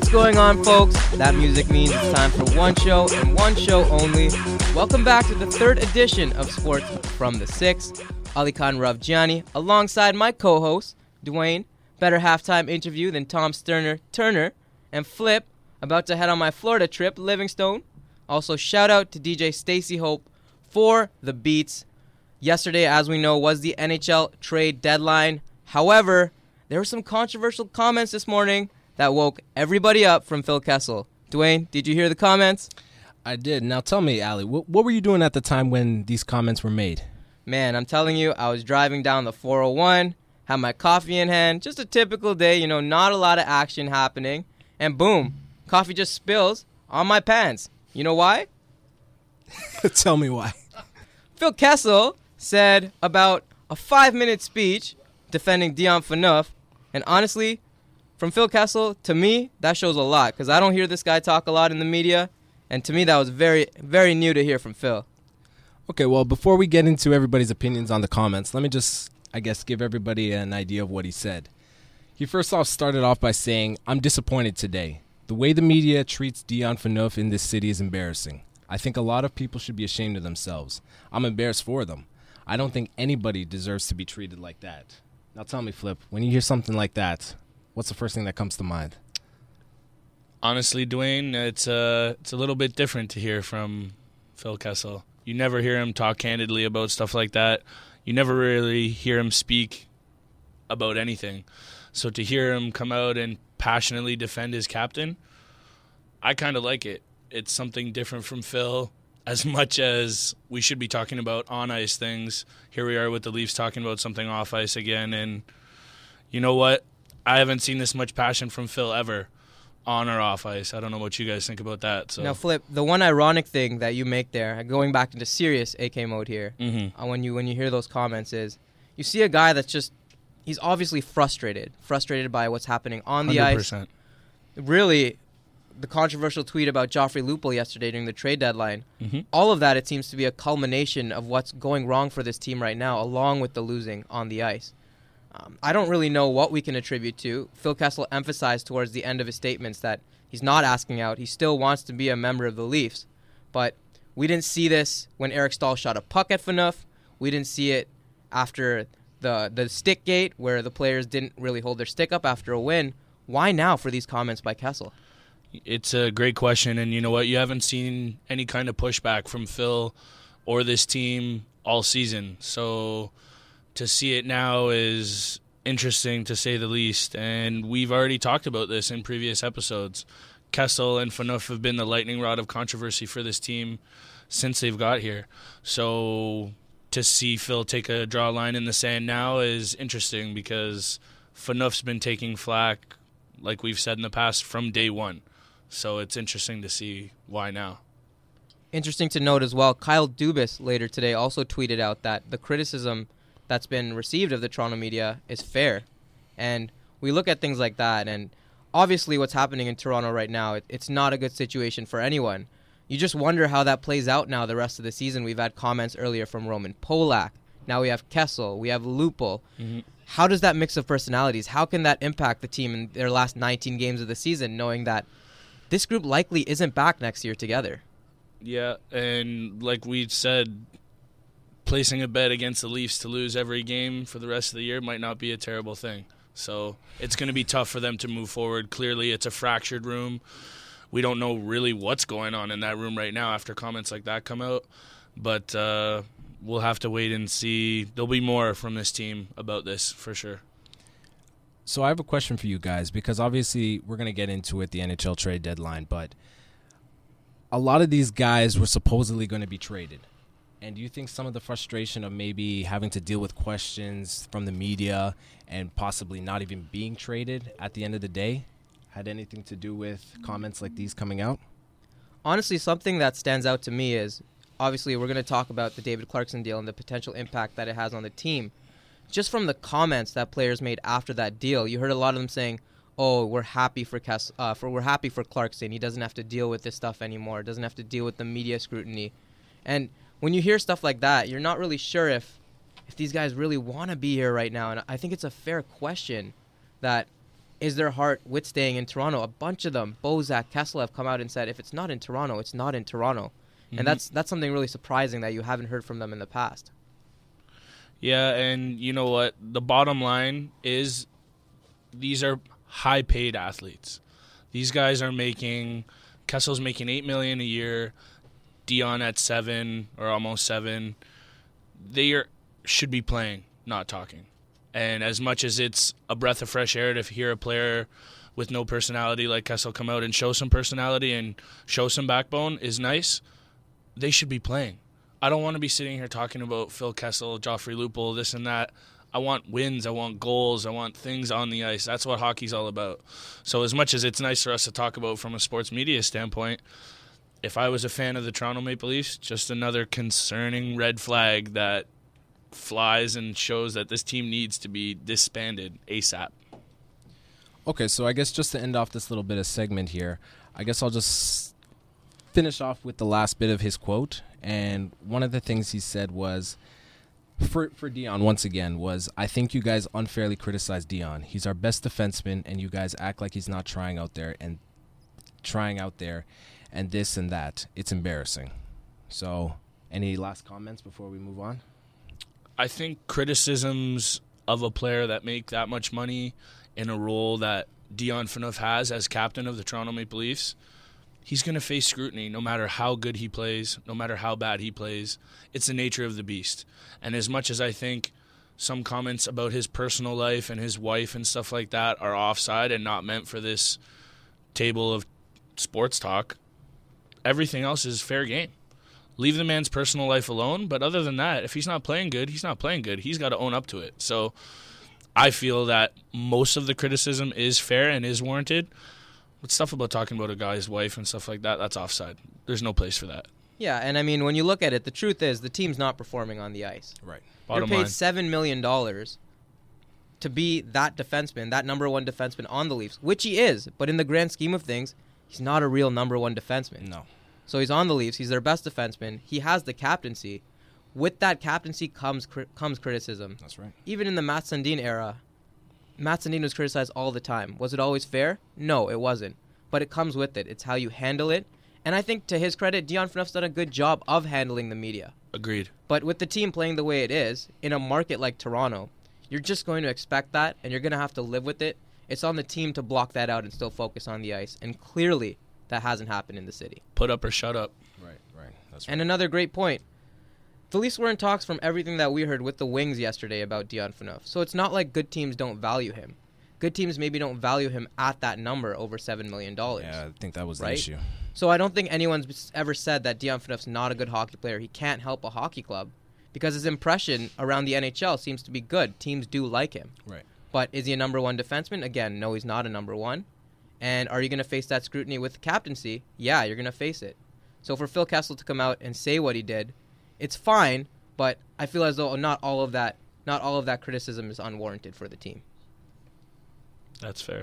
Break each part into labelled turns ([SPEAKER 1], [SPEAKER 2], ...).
[SPEAKER 1] going on, folks? That music means it's time for one show and one show only. Welcome back to the third edition of Sports from the Six. Ali Khan Ravjani, alongside my co-host, Dwayne. Better halftime interview than Tom Sterner, Turner, and Flip, about to head on my Florida trip, Livingstone. Also, shout out to DJ Stacey Hope for the beats. Yesterday, as we know, was the NHL trade deadline. However, there were some controversial comments this morning that woke everybody up from Phil Kessel. Dwayne, did you hear the comments?
[SPEAKER 2] I did. Now tell me, Ali, what were you doing at the time when these comments were made?
[SPEAKER 1] Man, I'm telling you, I was driving down the 401, had my coffee in hand, just a typical day, not a lot of action happening, and boom, coffee just spills on my pants. You know why?
[SPEAKER 2] Tell me why.
[SPEAKER 1] Phil Kessel said about a 5-minute speech defending Dion Phaneuf, and honestly, from Phil Kessel, to me, that shows a lot, because I don't hear this guy talk a lot in the media, and to me, that was very, very new to hear from Phil.
[SPEAKER 2] Okay, well, before we get into everybody's opinions on the comments, let me just, give everybody an idea of what he said. He first off started off by saying, "I'm disappointed today. The way the media treats Dion Phaneuf in this city is embarrassing. I think a lot of people should be ashamed of themselves. I'm embarrassed for them. I don't think anybody deserves to be treated like that." Now tell me, Flip, when you hear something like that, what's the first thing that comes to mind?
[SPEAKER 3] Honestly, Dwayne, it's a little bit different to hear from Phil Kessel. You never hear him talk candidly about stuff like that. You never really hear him speak about anything. So to hear him come out and passionately defend his captain, I kind of like it. It's something different from Phil. As much as we should be talking about on-ice things, here we are with the Leafs talking about something off-ice again. And you know what? I haven't seen this much passion from Phil ever, on or off ice. I don't know what you guys think about that. So.
[SPEAKER 1] Now, Flip, the one ironic thing that you make there, going back into serious AK mode here, when you hear those comments, is you see a guy that's just, he's obviously frustrated by what's happening on the
[SPEAKER 3] 100%.
[SPEAKER 1] ice. Really, the controversial tweet about Joffrey Lupul yesterday during the trade deadline, all of that, it seems to be a culmination of what's going wrong for this team right now, along with the losing on the ice. I don't really know what we can attribute to. Phil Kessel emphasized towards the end of his statements that he's not asking out. He still wants to be a member of the Leafs. But we didn't see this when Eric Staal shot a puck at Phaneuf. We didn't see it after the stick gate, where the players didn't really hold their stick up after a win. Why now for these comments by Kessel?
[SPEAKER 3] It's a great question, and you know what? You haven't seen any kind of pushback from Phil or this team all season. So to see it now is interesting, to say the least, and we've already talked about this in previous episodes. Kessel and Phaneuf have been the lightning rod of controversy for this team since they've got here. So to see Phil take a draw line in the sand now is interesting, because Phaneuf's been taking flack, like we've said in the past, from day one. So it's interesting to see why now.
[SPEAKER 1] Interesting to note as well, Kyle Dubas later today also tweeted out that the criticism that's been received of the Toronto media is fair. And we look at things like that, and obviously what's happening in Toronto right now, it's not a good situation for anyone. You just wonder how that plays out now the rest of the season. We've had comments earlier from Roman Polak. Now we have Kessel. We have Lupul. How does that mix of personalities, how can that impact the team in their last 19 games of the season, knowing that this group likely isn't back next year together?
[SPEAKER 3] Yeah, and like we said, placing a bet against the Leafs to lose every game for the rest of the year might not be a terrible thing. So it's going to be tough for them to move forward. Clearly, it's a fractured room. We don't know really what's going on in that room right now after comments like that come out. But we'll have to wait and see. There'll be more from this team about this for sure.
[SPEAKER 2] So I have a question for you guys, because obviously we're going to get into it, the NHL trade deadline, but a lot of these guys were supposedly going to be traded. And do you think some of the frustration of maybe having to deal with questions from the media and possibly not even being traded at the end of the day had anything to do with comments like these coming out?
[SPEAKER 1] Honestly, something that stands out to me is, obviously we're going to talk about the David Clarkson deal and the potential impact that it has on the team. Just from the comments that players made after that deal, you heard a lot of them saying, "Oh, we're happy for Clarkson. He doesn't have to deal with this stuff anymore. Doesn't have to deal with the media scrutiny." And when you hear stuff like that, you're not really sure if these guys really want to be here right now. And I think it's a fair question that is their heart with staying in Toronto? A bunch of them, Bozak, Kessel, have come out and said, if it's not in Toronto, it's not in Toronto. And that's something really surprising that you haven't heard from them in the past.
[SPEAKER 3] Yeah, and you know what? The bottom line is these are high-paid athletes. These guys are making – Kessel's making $8 million a year, Dion at 7 or almost 7. They should be playing, not talking. And as much as it's a breath of fresh air to hear a player with no personality like Kessel come out and show some personality and show some backbone is nice, they should be playing. I don't want to be sitting here talking about Phil Kessel, Joffrey Lupul, this and that. I want wins. I want goals. I want things on the ice. That's what hockey's all about. So as much as it's nice for us to talk about from a sports media standpoint, if I was a fan of the Toronto Maple Leafs, just another concerning red flag that flies and shows that this team needs to be disbanded ASAP.
[SPEAKER 2] Okay, so I guess just to end off this little bit of segment here, I guess I'll just finish off with the last bit of his quote. And one of the things he said was, for Dion, once again, was, I think you guys unfairly criticize Dion. He's our best defenseman, and you guys act like he's not trying out there and this and that. It's embarrassing. So, any last comments before we move on?
[SPEAKER 3] I think criticisms of a player that make that much money in a role that Dion Phaneuf has as captain of the Toronto Maple Leafs, he's going to face scrutiny no matter how good he plays, no matter how bad he plays. It's the nature of the beast. And as much as I think some comments about his personal life and his wife and stuff like that are offside and not meant for this table of sports talk, everything else is fair game. Leave the man's personal life alone, but other than that, if he's not playing good, he's not playing good. He's got to own up to it. So I feel that most of the criticism is fair and is warranted. But stuff about talking about a guy's wife and stuff like that, that's offside. There's no place for that.
[SPEAKER 1] Yeah, and I mean, when you look at it, the truth is the team's not performing on the ice.
[SPEAKER 2] Right.
[SPEAKER 1] You're paid $7 million to be that defenseman, that number one defenseman on the Leafs, which he is. But in the grand scheme of things, he's not a real number one defenseman.
[SPEAKER 2] No.
[SPEAKER 1] So he's on the Leafs. He's their best defenseman. He has the captaincy. With that captaincy comes criticism.
[SPEAKER 2] That's right.
[SPEAKER 1] Even in the Matt Sundin era, Matt Sundin was criticized all the time. Was it always fair? No, it wasn't. But it comes with it. It's how you handle it. And I think, to his credit, Dion Phaneuf's done a good job of handling the media.
[SPEAKER 3] Agreed.
[SPEAKER 1] But with the team playing the way it is, in a market like Toronto, you're just going to expect that, and you're going to have to live with it. It's on the team to block that out and still focus on the ice. And clearly, that hasn't happened in the city.
[SPEAKER 3] Put up or shut up.
[SPEAKER 2] Right. That's right.
[SPEAKER 1] And another great point. The Leafs were in talks from everything that we heard with the Wings yesterday about Dion Phaneuf. So it's not like good teams don't value him. Good teams maybe don't value him at that number over $7 million.
[SPEAKER 2] Yeah, I think that was the issue.
[SPEAKER 1] So I don't think anyone's ever said that Dion Phaneuf's not a good hockey player. He can't help a hockey club because his impression around the NHL seems to be good. Teams do like him.
[SPEAKER 2] Right.
[SPEAKER 1] But is he a number one defenseman? Again, no, he's not a number one. And are you going to face that scrutiny with captaincy? Yeah, you're going to face it. So for Phil Kessel to come out and say what he did, it's fine, but I feel as though not all of that criticism is unwarranted for the team.
[SPEAKER 3] That's fair.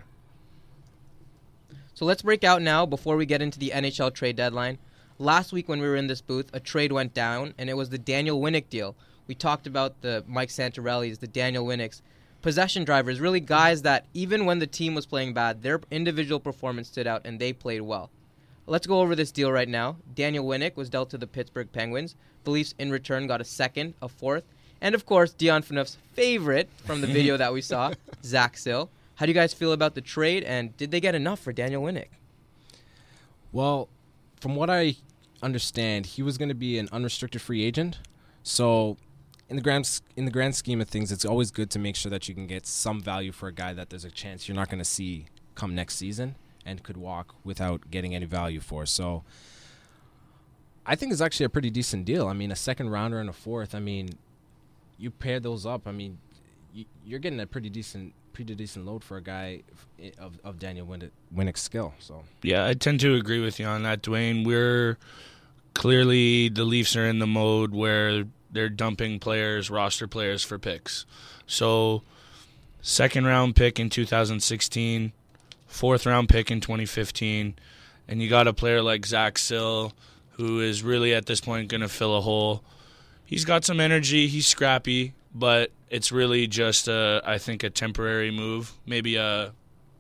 [SPEAKER 1] So let's break out now before we get into the NHL trade deadline. Last week when we were in this booth, a trade went down, and it was the Daniel Winnick deal. We talked about the Mike Santorellis, the Daniel Winnicks, possession drivers, really guys that even when the team was playing bad, their individual performance stood out and they played well. Let's go over this deal right now. Daniel Winnick was dealt to the Pittsburgh Penguins. The Leafs in return got a second, a fourth, and of course Dion Phaneuf's favorite from the video that we saw, Zach Sill. How do you guys feel about the trade, and did they get enough for Daniel Winnick?
[SPEAKER 2] Well, from what I understand, he was going to be an unrestricted free agent. So in the grand scheme of things, it's always good to make sure that you can get some value for a guy that there's a chance you're not going to see come next season and could walk without getting any value for. So I think it's actually a pretty decent deal. I mean, a second rounder and a fourth. I mean, you pair those up. I mean, you're getting a pretty decent load for a guy of Daniel Winnick's skill. So
[SPEAKER 3] yeah, I tend to agree with you on that, Dwayne. We're clearly, the Leafs are in the mode where they're dumping players, roster players, for picks. So second round pick in 2016, fourth round pick in 2015, and you got a player like Zach Sill who is really at this point going to fill a hole. He's got some energy, he's scrappy, but it's really just I think a temporary move, maybe a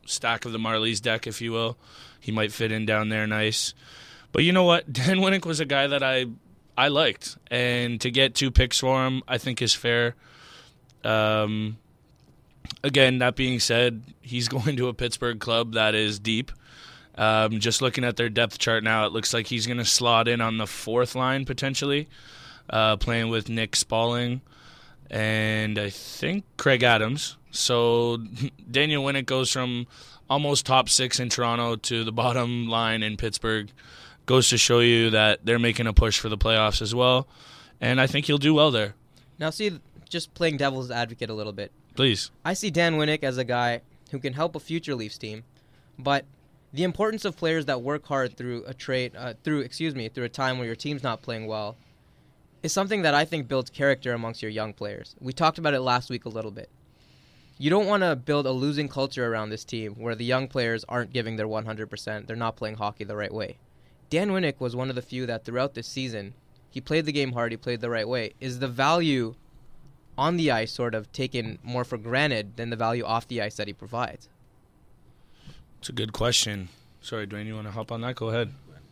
[SPEAKER 3] stack of the Marlies deck, if you will. He might fit in down there nice. But you know what? Dan Winnick was a guy that I liked. And to get 2 picks for him, I think is fair. Again, that being said, he's going to a Pittsburgh club that is deep. Just looking at their depth chart now, it looks like he's going to slot in on the 4th line potentially, playing with Nick Spaulding and I think Craig Adams. So Daniel Winnick goes from almost top 6 in Toronto to the bottom line in Pittsburgh. Goes to show you that they're making a push for the playoffs as well, and I think he'll do well there.
[SPEAKER 1] Now, see, just playing devil's advocate a little bit.
[SPEAKER 3] Please.
[SPEAKER 1] I see Dan Winnick as a guy who can help a future Leafs team, but the importance of players that work hard through a through a time where your team's not playing well, is something that I think builds character amongst your young players. We talked about it last week a little bit. You don't want to build a losing culture around this team where the young players aren't giving their 100%. They're not playing hockey the right way. Dan Winnick was one of the few that throughout this season, he played the game hard, he played the right way. Is the value on the ice sort of taken more for granted than the value off the ice that he provides?
[SPEAKER 3] It's a good question. Sorry, Dwayne, you want to hop on that? Go ahead.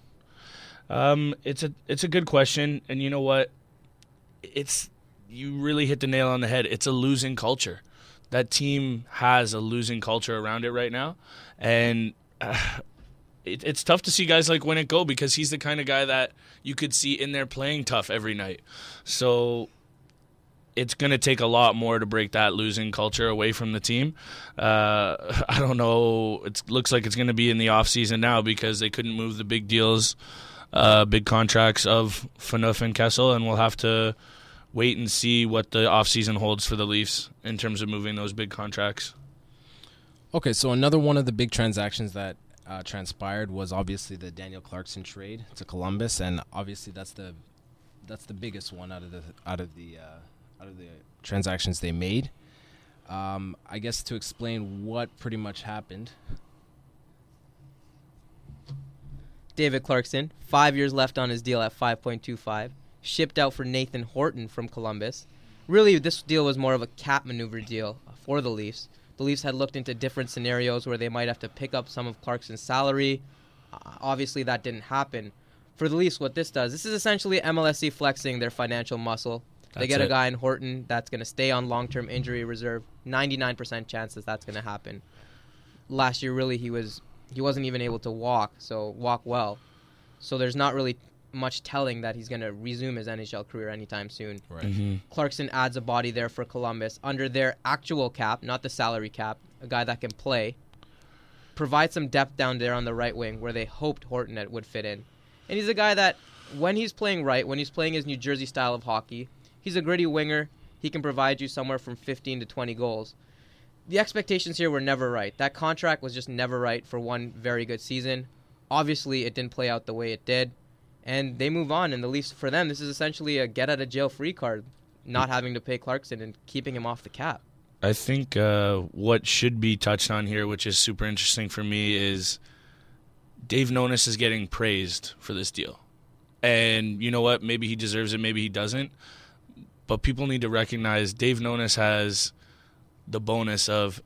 [SPEAKER 3] It's a good question, and you know what? You really hit the nail on the head. It's a losing culture. That team has a losing culture around it right now, and it's tough to see guys like Winnick go because he's the kind of guy that you could see in there playing tough every night. So it's going to take a lot more to break that losing culture away from the team. I don't know. It looks like it's going to be in the offseason now because they couldn't move the big deals, big contracts of Phaneuf and Kessel, and we'll have to wait and see what the offseason holds for the Leafs in terms of moving those big contracts.
[SPEAKER 2] Okay, so another one of the big transactions that transpired was obviously the Daniel Clarkson trade to Columbus, and obviously that's the biggest one out of the transactions they made. I guess to explain what pretty much happened.
[SPEAKER 1] David Clarkson, 5 years left on his deal at 5.25, shipped out for Nathan Horton from Columbus. Really, this deal was more of a cap maneuver deal for the Leafs. The Leafs had looked into different scenarios where they might have to pick up some of Clarkson's salary. Obviously, that didn't happen. For the Leafs, what this does, this is essentially MLSE flexing their financial muscle. They get a guy in Horton that's going to stay on long-term injury reserve. 99% chances that's going to happen. Last year, really, he wasn't even able to walk well. So there's not really much telling that he's going to resume his NHL career anytime soon.
[SPEAKER 2] Right.
[SPEAKER 3] Mm-hmm.
[SPEAKER 1] Clarkson adds a body there for Columbus under their actual cap, not the salary cap, a guy that can play. Provide some depth down there on the right wing where they hoped Horton would fit in. And he's a guy that, when he's playing right, when he's playing his New Jersey style of hockey, he's a gritty winger. He can provide you somewhere from 15 to 20 goals. The expectations here were never right. That contract was just never right for one very good season. Obviously, it didn't play out the way it did. And they move on, and the Leafs, for them, this is essentially a get-out-of-jail-free card, not having to pay Clarkson and keeping him off the cap.
[SPEAKER 3] I think what should be touched on here, which is super interesting for me, is Dave Nonis is getting praised for this deal. And you know what? Maybe he deserves it, maybe he doesn't. But people need to recognize Dave Nonis has the bonus of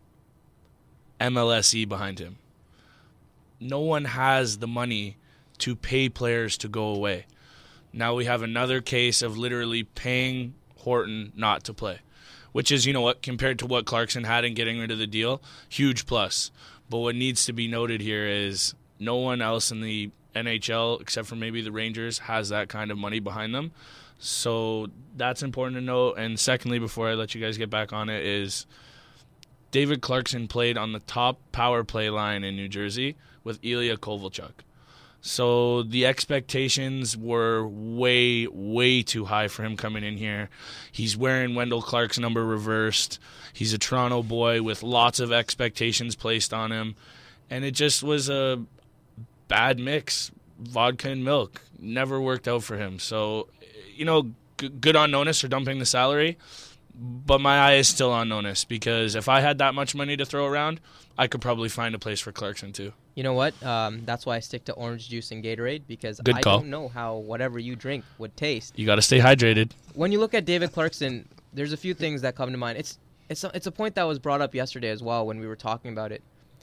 [SPEAKER 3] MLSE behind him. No one has the money to pay players to go away. Now we have another case of literally paying Horton not to play, which is, you know what, compared to what Clarkson had in getting rid of the deal, huge plus. But what needs to be noted here is no one else in the NHL, except for maybe the Rangers, has that kind of money behind them. So that's important to note. And secondly, before I let you guys get back on it, is David Clarkson played on the top power play line in New Jersey with Ilya Kovalchuk. So the expectations were way, way too high for him coming in here. He's wearing Wendell Clark's number reversed. He's a Toronto boy with lots of expectations placed on him. And it just was a bad mix. Vodka and milk. Never worked out for him. So, you know, good on Nonis for dumping the salary. But my eye is still on Nonis because if I had that much money to throw around, I could probably find a place for Clarkson too.
[SPEAKER 1] You know what? That's why I stick to orange juice and Gatorade because
[SPEAKER 3] Good call.
[SPEAKER 1] I don't know how whatever you drink would taste.
[SPEAKER 3] You got to stay hydrated.
[SPEAKER 1] When you look at David Clarkson, there's a few things that come to mind. It's a point that was brought up yesterday as well when we were talking about it.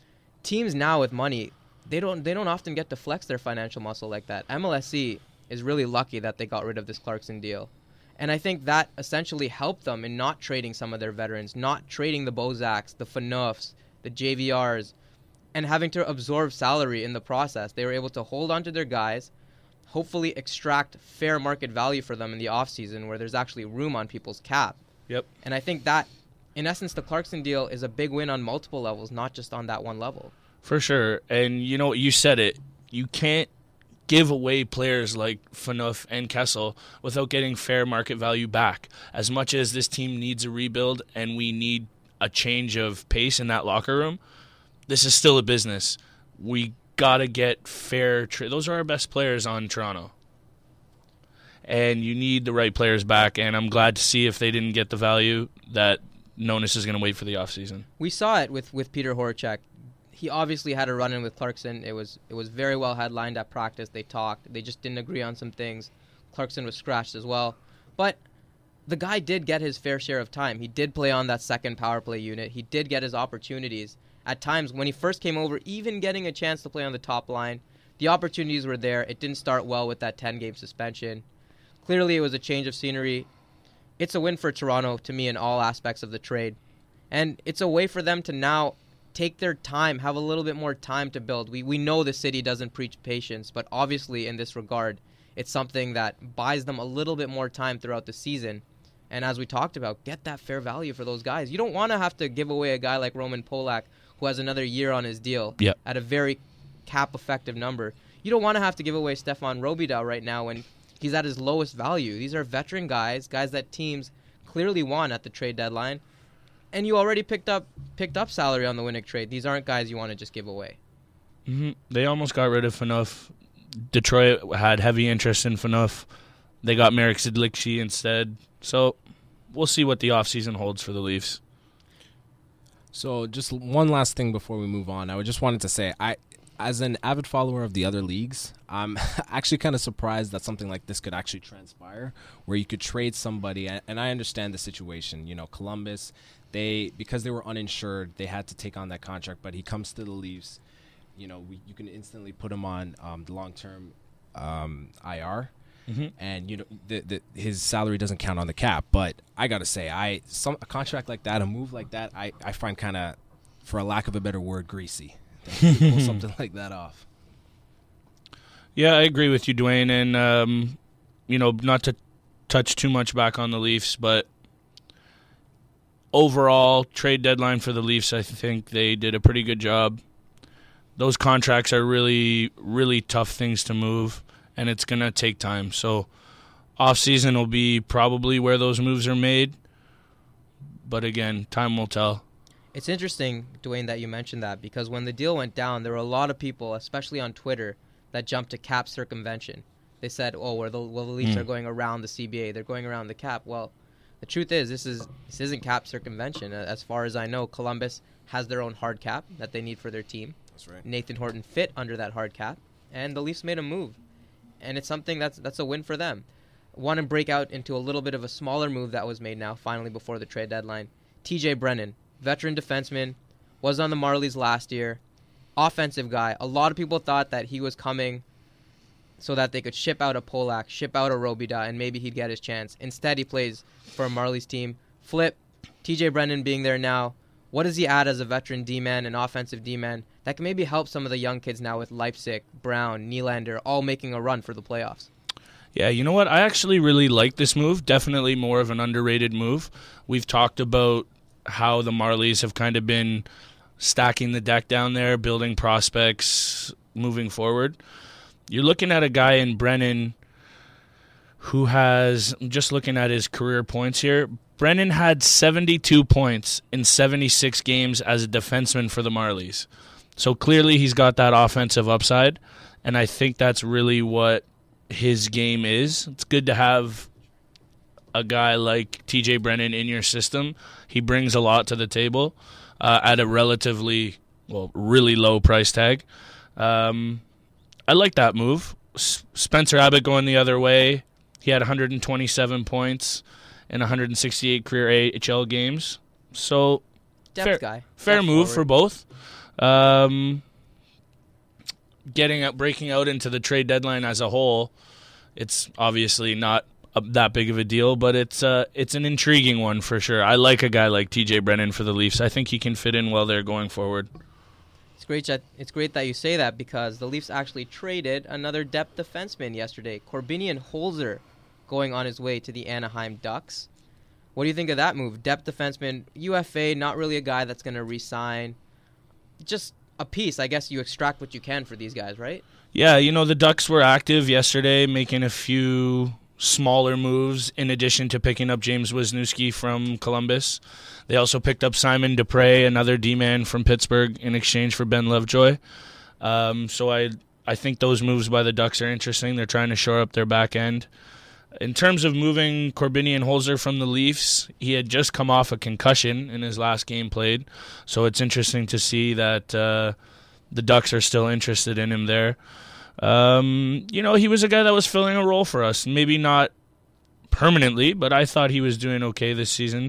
[SPEAKER 1] teams now with money, they don't often get to flex their financial muscle like that. MLSE is really lucky that they got rid of this Clarkson deal. And I think that essentially helped them in not trading some of their veterans, not trading the Bozaks, the Phaneufs, the JVRs, and having to absorb salary in the process. They were able to hold on to their guys, hopefully extract fair market value for them in the offseason where there's actually room on people's cap.
[SPEAKER 3] Yep.
[SPEAKER 1] And I think that, in essence, the Clarkson deal is a big win on multiple levels, not just on that one level.
[SPEAKER 3] For sure. And, you said it. You can't give away players like Phaneuf and Kessel without getting fair market value back. As much as this team needs a rebuild and we need a change of pace in that locker room, this is still a business. We got to get fair those are our best players on Toronto. And you need the right players back, and I'm glad to see if they didn't get the value that Nonis is going to wait for the offseason.
[SPEAKER 1] We saw it with Peter Horacek. He obviously had a run-in with Clarkson. It was very well headlined at practice. They talked. They just didn't agree on some things. Clarkson was scratched as well. But the guy did get his fair share of time. He did play on that second power play unit. He did get his opportunities. At times, when he first came over, even getting a chance to play on the top line, the opportunities were there. It didn't start well with that 10-game suspension. Clearly, it was a change of scenery. It's a win for Toronto, to me, in all aspects of the trade. And it's a way for them to now take their time, have a little bit more time to build. We know the city doesn't preach patience, but obviously in this regard, it's something that buys them a little bit more time throughout the season. And as we talked about, get that fair value for those guys. You don't want to have to give away a guy like Roman Polak, who has another year on his deal at a very cap-effective number. You don't want to have to give away Stefan Robida right now when he's at his lowest value. These are veteran guys that teams clearly want at the trade deadline. And you already picked up salary on the Winnick trade. These aren't guys you want to just give away.
[SPEAKER 3] Mm-hmm. They almost got rid of Phaneuf. Detroit had heavy interest in Phaneuf. They got Marek Zidlicky instead. So we'll see what the offseason holds for the Leafs.
[SPEAKER 2] So just one last thing before we move on. I just wanted to say, as an avid follower of the other leagues, I'm actually kind of surprised that something like this could actually transpire, where you could trade somebody, and I understand the situation. Columbus, because they were uninsured, they had to take on that contract, but he comes to the Leafs. You can instantly put him on the long-term IR, and his salary doesn't count on the cap. But I gotta say, a contract like that, a move like that, I find kind of, for a lack of a better word, greasy. Pull something like that off.
[SPEAKER 3] Yeah, I agree with you, Dwayne, and not to touch too much back on the Leafs, but overall trade deadline for the Leafs, I think they did a pretty good job. Those contracts are really, really tough things to move, and it's going to take time. So off-season will be probably where those moves are made, but again, time will tell.
[SPEAKER 1] It's interesting, Dwayne, that you mentioned that, because when the deal went down, there were a lot of people, especially on Twitter, that jumped to cap circumvention. They said, the Leafs are going around the CBA. They're going around the cap. Well, the truth is, this isn't cap circumvention. As far as I know, Columbus has their own hard cap that they need for their team.
[SPEAKER 2] That's right.
[SPEAKER 1] Nathan Horton fit under that hard cap, and the Leafs made a move. And it's something that's a win for them. Want to break out into a little bit of a smaller move that was made now, finally before the trade deadline. TJ Brennan, veteran defenseman, was on the Marlies last year. Offensive guy. A lot of people thought that he was coming so that they could ship out a Polak, ship out a Robida, and maybe he'd get his chance. Instead, he plays for a Marlies team. Flip, TJ Brennan being there now. What does he add as a veteran D-man, an offensive D-man, that can maybe help some of the young kids now with Leipzig, Brown, Nylander, all making a run for the playoffs?
[SPEAKER 3] Yeah, you know what? I actually really like this move. Definitely more of an underrated move. We've talked about how the Marlies have kind of been stacking the deck down there, building prospects, moving forward. You're looking at a guy in Brennan who has, just looking at his career points here, Brennan had 72 points in 76 games as a defenseman for the Marlies. So clearly he's got that offensive upside, and I think that's really what his game is. It's good to have a guy like TJ Brennan in your system. He brings a lot to the table at a really low price tag. I like that move. Spencer Abbott going the other way. He had 127 points in 168 career AHL games. So
[SPEAKER 1] Depth guy.
[SPEAKER 3] Fair move
[SPEAKER 1] forward
[SPEAKER 3] for both. Breaking out into the trade deadline as a whole, it's obviously not that big of a deal, but it's an intriguing one for sure. I like a guy like TJ Brennan for the Leafs. I think he can fit in well there going forward.
[SPEAKER 1] It's great that you say that, because the Leafs actually traded another depth defenseman yesterday, Corbinian Holzer, going on his way to the Anaheim Ducks. What do you think of that move? Depth defenseman, UFA, not really a guy that's going to re-sign. Just a piece. I guess you extract what you can for these guys, right?
[SPEAKER 3] Yeah, the Ducks were active yesterday, making a few smaller moves in addition to picking up James Wisniewski from Columbus. They also picked up Simon Dupre, another D-man from Pittsburgh, in exchange for Ben Lovejoy. So I think those moves by the Ducks are interesting. They're trying to shore up their back end. In terms of moving Corbinian Holzer from the Leafs, he had just come off a concussion in his last game played. So it's interesting to see that the Ducks are still interested in him there. He was a guy that was filling a role for us. Maybe not permanently, but I thought he was doing okay this season.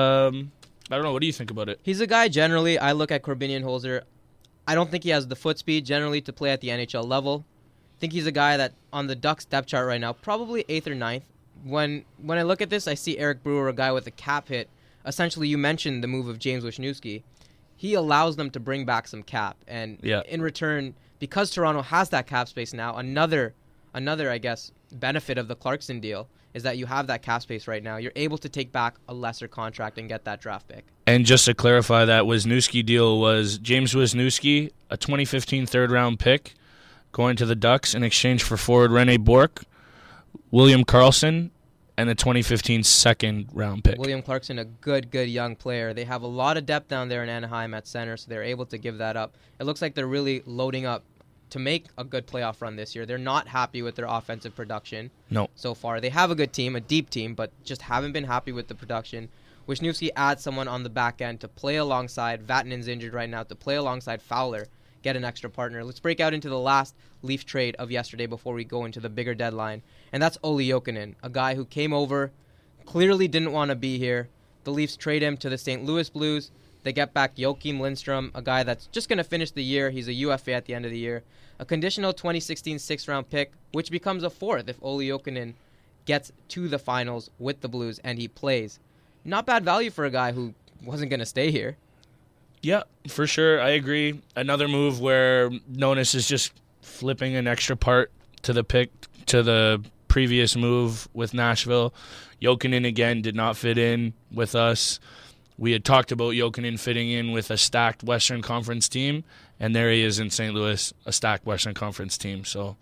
[SPEAKER 3] I don't know. What do you think about it?
[SPEAKER 1] He's a guy, generally, I look at Corbinian Holzer. I don't think he has the foot speed, generally, to play at the NHL level. I think he's a guy that, on the Ducks depth chart right now, probably 8th or 9th. When I look at this, I see Eric Brewer, a guy with a cap hit. Essentially, you mentioned the move of James Wisniewski. He allows them to bring back some cap. And in return, because Toronto has that cap space now, another, I guess, benefit of the Clarkson deal is that you have that cap space right now. You're able to take back a lesser contract and get that draft pick.
[SPEAKER 3] And just to clarify, that Wisniewski deal was James Wisniewski, a 2015 third-round pick, going to the Ducks in exchange for forward Rene Bourque, William Karlsson, and a 2015 second-round pick.
[SPEAKER 1] William Clarkson, a good young player. They have a lot of depth down there in Anaheim at center, so they're able to give that up. It looks like they're really loading up to make a good playoff run this year. They're not happy with their offensive production so far. They have a good team, a deep team, but just haven't been happy with the production. Wisniewski adds someone on the back end to play alongside. Vatanen's injured right now, to play alongside Fowler, get an extra partner. Let's break out into the last Leaf trade of yesterday before we go into the bigger deadline, and that's Olli Jokinen, a guy who came over, clearly didn't want to be here. The Leafs trade him to the St. Louis Blues. They get back Joakim Lindstrom, a guy that's just going to finish the year. He's a UFA at the end of the year. A conditional 2016 6th-round pick, which becomes a 4th if Olli Jokinen gets to the finals with the Blues and he plays. Not bad value for a guy who wasn't going to stay here.
[SPEAKER 3] Yeah, for sure. I agree. Another move where Nonis is just flipping an extra part to the pick, to the previous move with Nashville. Jokinen, again, did not fit in with us. We had talked about Jokinen fitting in with a stacked Western Conference team, and there he is in St. Louis, a stacked Western Conference team. So,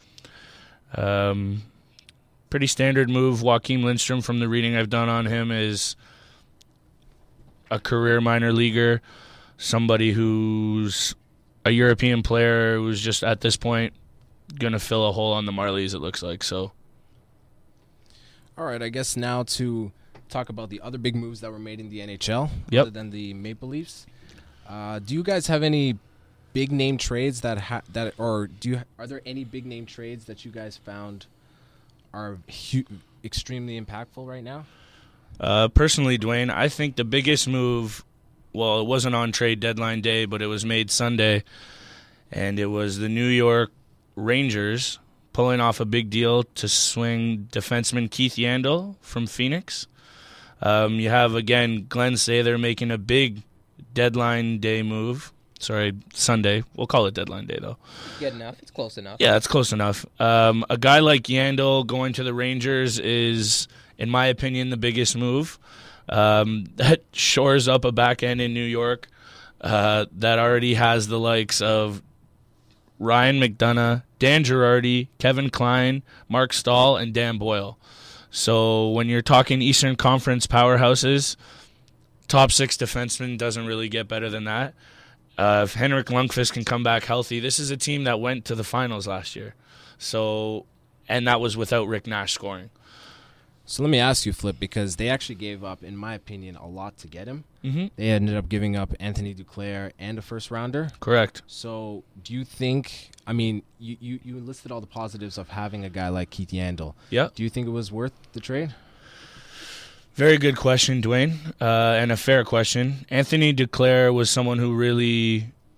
[SPEAKER 3] pretty standard move. Joakim Lindstrom, from the reading I've done on him, is a career minor leaguer, somebody who's a European player who's just at this point going to fill a hole on the Marlies, it looks like. So,
[SPEAKER 2] all right, I guess now to talk about the other big moves that were made in the NHL,
[SPEAKER 3] Yep.
[SPEAKER 2] other than the Maple Leafs. Do you guys have any big name trades are there any big name trades that you guys found are extremely impactful right now?
[SPEAKER 3] Personally, Dwayne, I think the biggest move, well, it wasn't on trade deadline day, but it was made Sunday, and it was the New York Rangers pulling off a big deal to swing defenseman Keith Yandle from Phoenix. You have, again, Glenn Sather making a big deadline day move. Sorry, Sunday. We'll call it deadline day, though.
[SPEAKER 1] Good enough. It's close enough.
[SPEAKER 3] Yeah, it's close enough. A guy like Yandle going to the Rangers is, in my opinion, the biggest move. That shores up a back end in New York that already has the likes of Ryan McDonough, Dan Girardi, Kevin Kline, Mark Stahl, and Dan Boyle. So when you're talking Eastern Conference powerhouses, top 6 defenseman doesn't really get better than that. If Henrik Lundqvist can come back healthy, this is a team that went to the finals last year. So, and that was without Rick Nash scoring.
[SPEAKER 2] So let me ask you, Flip, because they actually gave up, in my opinion, a lot to get him.
[SPEAKER 3] Mm-hmm.
[SPEAKER 2] They ended up giving up Anthony Duclair and a first-rounder.
[SPEAKER 3] Correct.
[SPEAKER 2] So do you think, I mean, you listed all the positives of having a guy like Keith Yandle.
[SPEAKER 3] Yeah.
[SPEAKER 2] Do you think it was worth the trade?
[SPEAKER 3] Very good question, Dwayne, and a fair question. Anthony Duclair was someone who really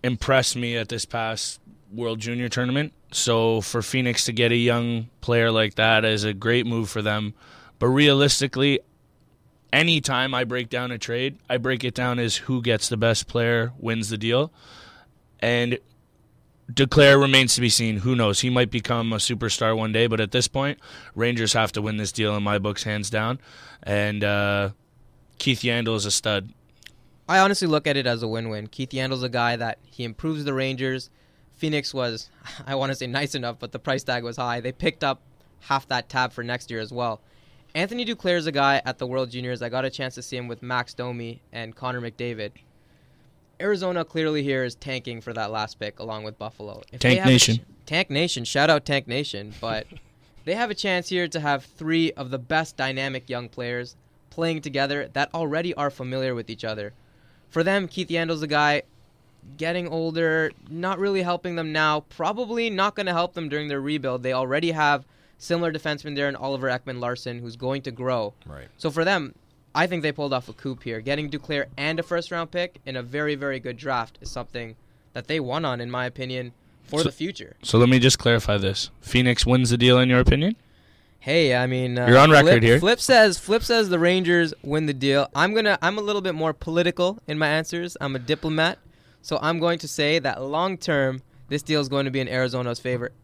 [SPEAKER 3] impressed me at this past World Junior Tournament. So for Phoenix to get a young player like that is a great move for them. But realistically, anytime I break down a trade, I break it down as who gets the best player wins the deal. And Duclair remains to be seen. Who knows? He might become a superstar one day, but at this point, Rangers have to win this deal in my books, hands down. And Keith Yandle is a stud.
[SPEAKER 1] I honestly look at it as a win-win. Keith Yandle's a guy that he improves the Rangers. Phoenix was, I want to say nice enough, but the price tag was high. They picked up half that tab for next year as well. Anthony Duclair is a guy at the World Juniors. I got a chance to see him with Max Domi and Connor McDavid. Arizona clearly here is tanking for that last pick along with Buffalo.
[SPEAKER 3] Tank Nation.
[SPEAKER 1] Tank Nation. Shout out Tank Nation. But they have a chance here to have three of the best dynamic young players playing together that already are familiar with each other. For them, Keith Yandle's a guy getting older, not really helping them now, probably not going to help them during their rebuild. They already have similar defensemen there in Oliver Ekman-Larsson, who's going to grow.
[SPEAKER 2] Right.
[SPEAKER 1] So for them, I think they pulled off a coup here. Getting Duclair and a first-round pick in a very, very good draft is something that they won on, in my opinion, for the future.
[SPEAKER 3] So let me just clarify this. Phoenix wins the deal in your opinion?
[SPEAKER 1] Hey, I mean,
[SPEAKER 3] you're on record here.
[SPEAKER 1] Flip says the Rangers win the deal. I'm a little bit more political in my answers. I'm a diplomat, so I'm going to say that long term, this deal is going to be in Arizona's favor.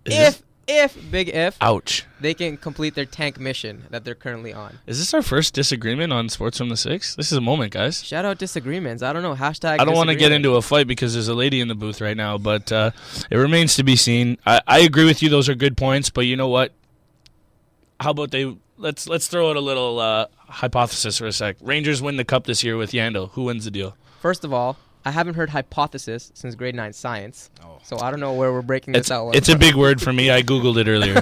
[SPEAKER 1] If
[SPEAKER 3] ouch,
[SPEAKER 1] they can complete their tank mission that they're currently on.
[SPEAKER 3] Is this our first disagreement on Sports from the Six? This is a moment, guys.
[SPEAKER 1] Shout out disagreements. I don't know. Hashtag.
[SPEAKER 3] I don't want to get into a fight because there's a lady in the booth right now, but it remains to be seen. I agree with you; those are good points. But you know what? How about let's throw out a little hypothesis for a sec. Rangers win the cup this year with Yandle. Who wins the deal?
[SPEAKER 1] First of all, I haven't heard hypothesis since grade 9 science, so I don't know where we're breaking this out.
[SPEAKER 3] It's a big word for me. I Googled it earlier.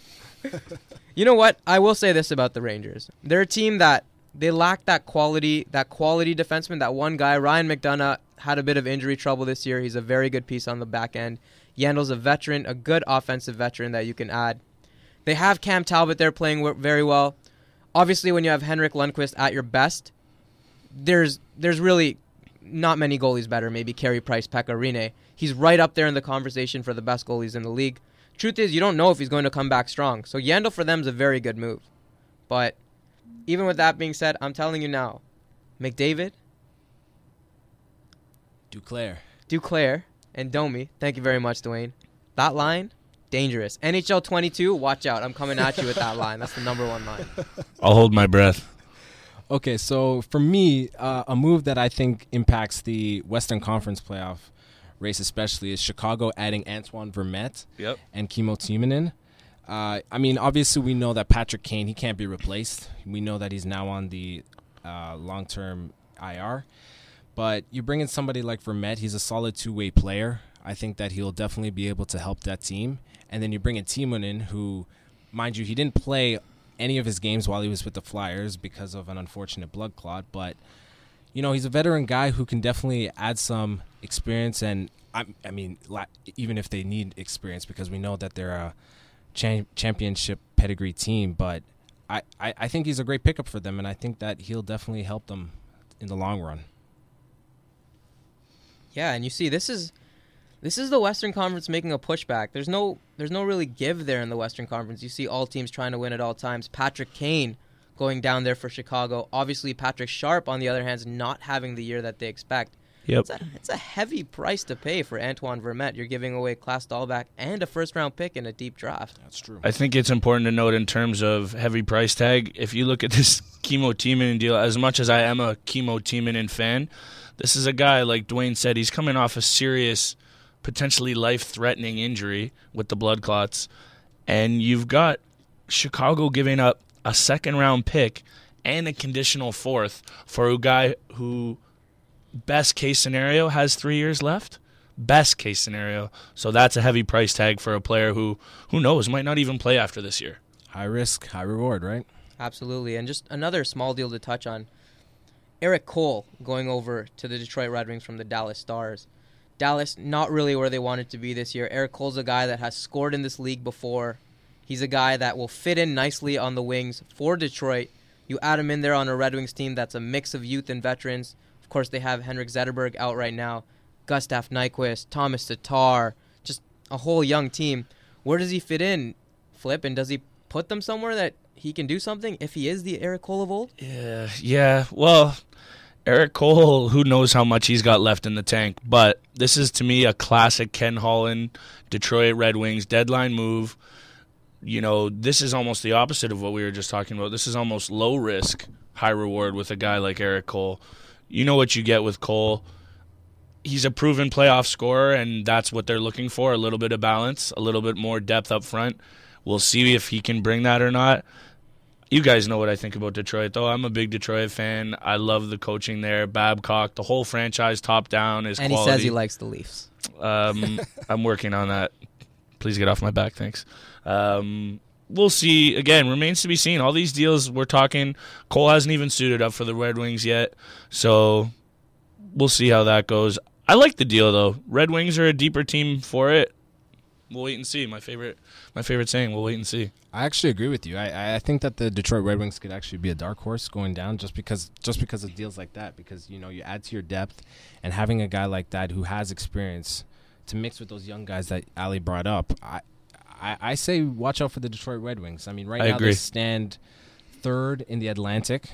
[SPEAKER 1] You know what? I will say this about the Rangers. They're a team that they lack that quality defenseman, that one guy. Ryan McDonough had a bit of injury trouble this year. He's a very good piece on the back end. Yandle's a veteran, a good offensive veteran that you can add. They have Cam Talbot there playing very well. Obviously, when you have Henrik Lundqvist at your best, there's really not many goalies better. Maybe Carey Price, Pekka Rinne. He's right up there in the conversation for the best goalies in the league. Truth is, you don't know if he's going to come back strong. So Yandle for them is a very good move. But even with that being said, I'm telling you now, McDavid, Duclair, and Domi. Thank you very much, Dwayne. That line, dangerous. NHL 22, watch out. I'm coming at you with that line. That's the number one line.
[SPEAKER 3] I'll hold my breath.
[SPEAKER 2] Okay, so for me, a move that I think impacts the Western Conference playoff race especially is Chicago adding Antoine Vermette and Kimmo Timonen. I mean, obviously we know that Patrick Kane, he can't be replaced. We know that he's now on the long-term IR. But you bring in somebody like Vermette, he's a solid two-way player. I think that he'll definitely be able to help that team. And then you bring in Timonen, who, mind you, he didn't play any of his games while he was with the Flyers because of an unfortunate blood clot. But, you know, he's a veteran guy who can definitely add some experience. And, I mean, even if they need experience, because we know that they're a championship pedigree team. But I think he's a great pickup for them, and I think that he'll definitely help them in the long run.
[SPEAKER 1] Yeah, and you see, this is the Western Conference making a pushback. There's no really give there in the Western Conference. You see all teams trying to win at all times. Patrick Kane going down there for Chicago. Obviously, Patrick Sharp, on the other hand, is not having the year that they expect.
[SPEAKER 3] Yep.
[SPEAKER 1] It's a heavy price to pay for Antoine Vermette. You're giving away Klaas Dahlback and a first-round pick in a deep draft.
[SPEAKER 2] That's true.
[SPEAKER 3] I think it's important to note in terms of heavy price tag, if you look at this Kimmo Timonen deal, as much as I am a Kimmo Timonen fan, this is a guy, like Dwayne said, he's coming off a serious, potentially life-threatening injury with the blood clots, and you've got Chicago giving up a second-round pick and a conditional fourth for a guy who, best case scenario, has 3 years left. Best case scenario. So that's a heavy price tag for a player who knows, might not even play after this year.
[SPEAKER 2] High risk, high reward, right?
[SPEAKER 1] Absolutely. And just another small deal to touch on. Eric Cole going over to the Detroit Red Wings from the Dallas Stars. Dallas, not really where they wanted to be this year. Eric Cole's a guy that has scored in this league before. He's a guy that will fit in nicely on the wings for Detroit. You add him in there on a Red Wings team that's a mix of youth and veterans. Of course, they have Henrik Zetterberg out right now. Gustav Nyquist, Thomas Tatar, just a whole young team. Where does he fit in, Flip? And does he put them somewhere that he can do something if he is the Eric Cole of old?
[SPEAKER 3] Yeah. Well, Eric Cole, who knows how much he's got left in the tank, but this is to me a classic Ken Holland, Detroit Red Wings deadline move. You know, this is almost the opposite of what we were just talking about. This is almost low risk, high reward with a guy like Eric Cole. You know what you get with Cole. He's a proven playoff scorer, and that's what they're looking for, a little bit of balance, a little bit more depth up front. We'll see if he can bring that or not. You guys know what I think about Detroit, though. I'm a big Detroit fan. I love the coaching there. Babcock, the whole franchise top down is quality.
[SPEAKER 1] And he says he likes the Leafs.
[SPEAKER 3] I'm working on that. Please get off my back, thanks. We'll see. Again, remains to be seen. All these deals we're talking, Cole hasn't even suited up for the Red Wings yet, so we'll see how that goes. I like the deal, though. Red Wings are a deeper team for it. We'll wait and see. My favorite saying, we'll wait and see.
[SPEAKER 2] I actually agree with you. I think that the Detroit Red Wings could actually be a dark horse going down just because of deals like that. Because, you know, you add to your depth, and having a guy like that who has experience to mix with those young guys that Ali brought up, I say watch out for the Detroit Red Wings. I mean, right now they stand third in the Atlantic,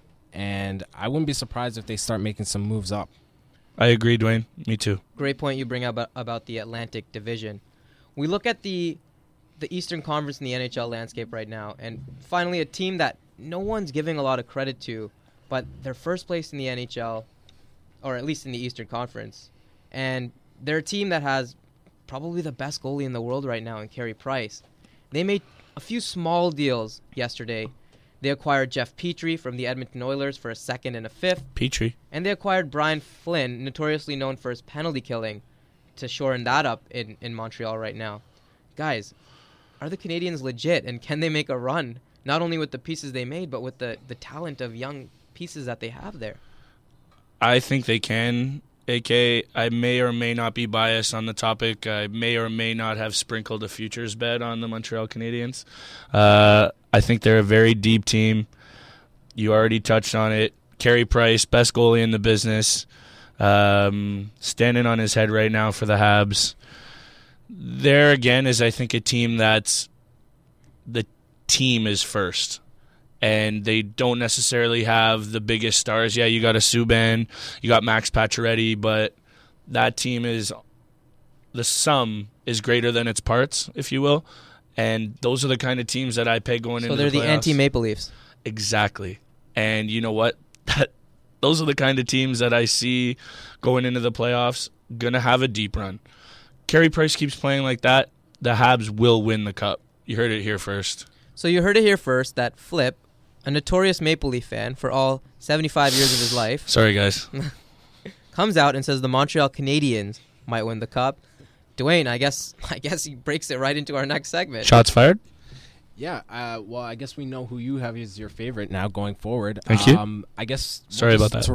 [SPEAKER 2] and I wouldn't be surprised if they start making some moves up.
[SPEAKER 3] I agree, Dwayne. Me too.
[SPEAKER 1] Great point you bring up about the Atlantic Division. We look at the Eastern Conference in the NHL landscape right now, and finally a team that no one's giving a lot of credit to, but they're first place in the NHL, or at least in the Eastern Conference, and they're a team that has probably the best goalie in the world right now in Carey Price. They made a few small deals yesterday. They acquired Jeff Petrie from the Edmonton Oilers for a second and a fifth.
[SPEAKER 3] Petrie.
[SPEAKER 1] And they acquired Brian Flynn, notoriously known for his penalty killing, to shorten that up in Montreal right now. Guys, are the Canadiens legit, and can they make a run, not only with the pieces they made, but with the talent of young pieces that they have there?
[SPEAKER 3] I think they can. AK, I may or may not be biased on the topic. I may or may not have sprinkled a futures bet on the Montreal Canadiens. I think they're a very deep team. You already touched on it. Carey Price, best goalie in the business, standing on his head right now for the Habs. There again is, I think, a team that's the team is first. And they don't necessarily have the biggest stars. Yeah, you got a Subban, you got Max Pacioretty, but that team is, the sum is greater than its parts, if you will. And those are the kind of teams that I peg going into the playoffs.
[SPEAKER 1] So they're the anti-Maple Leafs.
[SPEAKER 3] Exactly. And you know what? Those are the kind of teams that I see going into the playoffs, going to have a deep run. Carey Price keeps playing like that, the Habs will win the Cup. You heard it here first.
[SPEAKER 1] So you heard it here first that Flip, a notorious Maple Leaf fan for all 75 years of his life.
[SPEAKER 3] Sorry, guys.
[SPEAKER 1] Comes out and says the Montreal Canadiens might win the Cup. Dwayne, I guess he breaks it right into our next segment.
[SPEAKER 3] Shots fired?
[SPEAKER 2] Yeah, well, I guess we know who you have as your favorite now going forward.
[SPEAKER 3] Thank you.
[SPEAKER 2] I guess...
[SPEAKER 3] Sorry about that.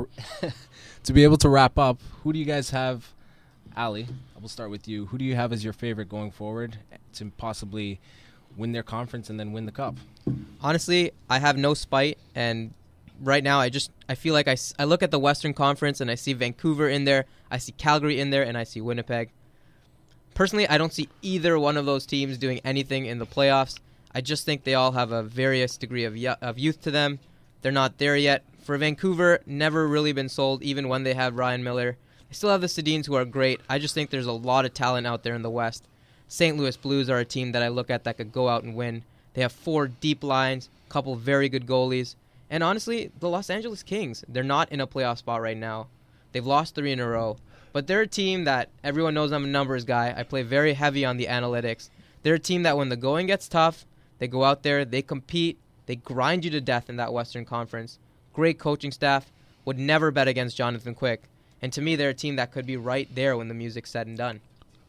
[SPEAKER 2] To be able to wrap up, who do you guys have? Ali, I will start with you. Who do you have as your favorite going forward to possibly win their conference and then win the Cup?
[SPEAKER 1] Honestly, I have no spite, and right now I feel like I look at the Western Conference and I see Vancouver in there, I see Calgary in there, and I see Winnipeg. Personally, I don't see either one of those teams doing anything in the playoffs. I just think they all have a various degree of youth to them. They're not there yet. For Vancouver, never really been sold, even when they have Ryan Miller. They still have the Sedins, who are great. I just think there's a lot of talent out there in the West. St. Louis Blues are a team that I look at that could go out and win. They have 4 deep lines, a couple very good goalies. And honestly, the Los Angeles Kings, they're not in a playoff spot right now. They've lost 3 in a row. But they're a team that everyone knows I'm a numbers guy. I play very heavy on the analytics. They're a team that when the going gets tough, they go out there, they compete, they grind you to death in that Western Conference. Great coaching staff. Would never bet against Jonathan Quick. And to me, they're a team that could be right there when the music's said and done.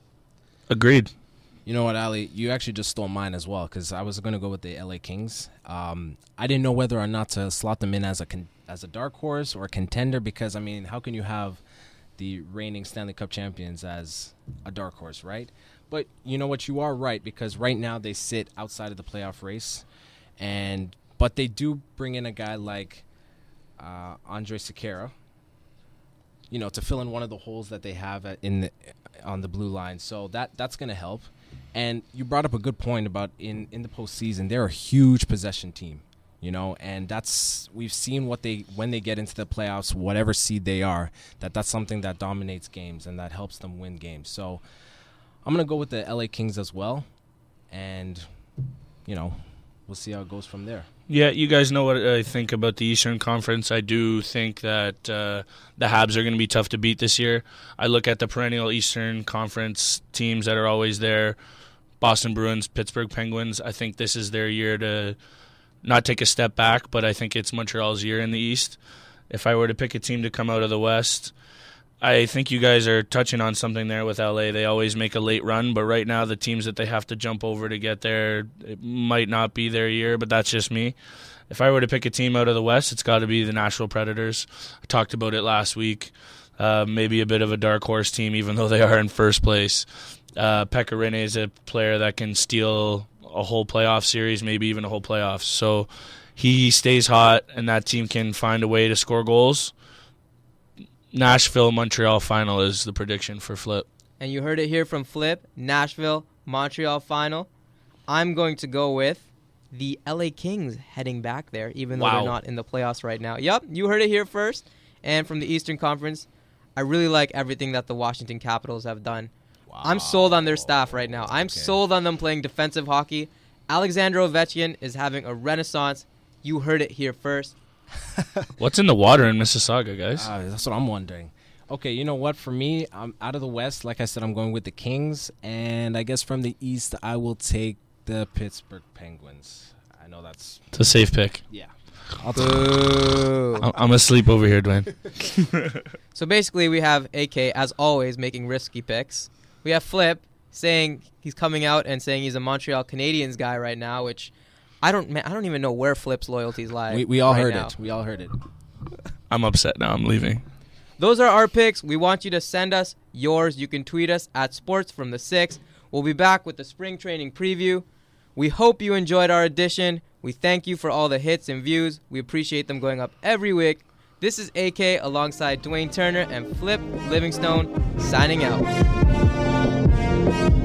[SPEAKER 3] Agreed.
[SPEAKER 2] You know what, Ali? You actually just stole mine as well, because I was going to go with the LA Kings. I didn't know whether or not to slot them in as a dark horse or a contender, because, I mean, how can you have the reigning Stanley Cup champions as a dark horse, right? But you know what? You are right, because right now they sit outside of the playoff race, but they do bring in a guy like Andrej Sekera to fill in one of the holes that they have on the blue line. So that's going to help. And you brought up a good point about in the postseason, they're a huge possession team, and we've seen when they get into the playoffs, whatever seed they are, that's something that dominates games and that helps them win games. So I'm going to go with the LA Kings as well. And, we'll see how it goes from there.
[SPEAKER 3] Yeah, you guys know what I think about the Eastern Conference. I do think that the Habs are going to be tough to beat this year. I look at the perennial Eastern Conference teams that are always there, Boston Bruins, Pittsburgh Penguins. I think this is their year to not take a step back, but I think it's Montreal's year in the East. If I were to pick a team to come out of the West, I think you guys are touching on something there with LA. They always make a late run, but right now the teams that they have to jump over to get there, it might not be their year, but that's just me. If I were to pick a team out of the West, it's got to be the Nashville Predators. I talked about it last week. Maybe a bit of a dark horse team, even though they are in first place. Pekka Rinne is a player that can steal a whole playoff series, maybe even a whole playoffs. So he stays hot, and that team can find a way to score goals. Nashville, Montreal final is the prediction for Flip.
[SPEAKER 1] And you heard it here from Flip, Nashville, Montreal final. I'm going to go with the LA Kings heading back there, even though they're not in the playoffs right now. Yep, you heard it here first. And from the Eastern Conference, I really like everything that the Washington Capitals have done. Wow. I'm sold on their staff right now. I'm sold on them playing defensive hockey. Alexander Ovechkin is having a renaissance. You heard it here first.
[SPEAKER 3] What's in the water in Mississauga, guys?
[SPEAKER 2] That's what I'm wondering. Okay, you know what? For me, I'm out of the West. Like I said, I'm going with the Kings. And I guess from the East, I will take the Pittsburgh Penguins. I know it's
[SPEAKER 3] a safe pick.
[SPEAKER 2] Yeah.
[SPEAKER 3] I'm asleep over here, Dwayne.
[SPEAKER 1] So basically, we have AK, as always, making risky picks. We have Flip saying he's coming out and saying he's a Montreal Canadiens guy right now, which I don't even know where Flip's loyalties lie.
[SPEAKER 2] We all heard it. We all heard it.
[SPEAKER 3] I'm upset now. I'm leaving.
[SPEAKER 1] Those are our picks. We want you to send us yours. You can tweet us at sportsfromthe6. We'll be back with the spring training preview. We hope you enjoyed our edition. We thank you for all the hits and views. We appreciate them going up every week. This is AK alongside Dwayne Turner and Flip Livingstone signing out.